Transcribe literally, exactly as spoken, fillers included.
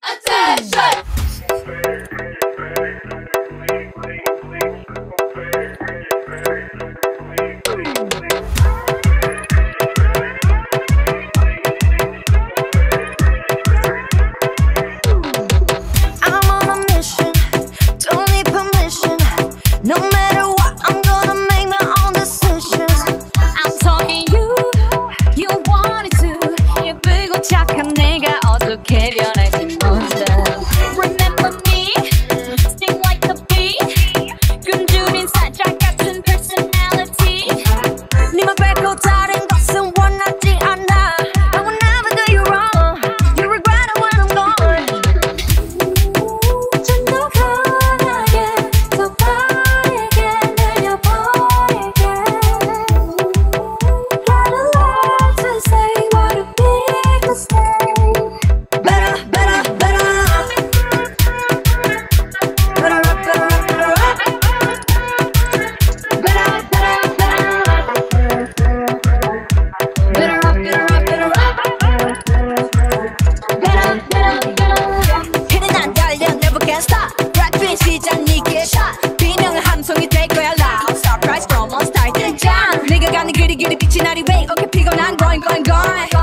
Attention! I'm on a mission, don't need permission. No matter what, I'm gonna make my own decisions. I'm telling you, you want it to. 예쁘고 착한 내가 어떻게 변할지 먼저. Remember me, sting like the bee. 끈줄인 살짝 같은 personality. 네만 뺏고 다른 것은 원하지 않아. I will never do you wrong. You regret it when I'm gone. 좀 더 강하게, 더 빠르게 날려버리게. Got a lot to say, what a big mistake. Better, better, better. Better up, better up, better up. Better up, better up, better up. Better up, better up, better up. Better, better, better. hitting 안 달려, never can stop. Rapping 시작 니게 shot. 비명은 함성이 될 거야 loud. Surprise from on start 등장. 네가 가는 길이 길이 빛이 나리 way. 어깨 피고 난 going going going.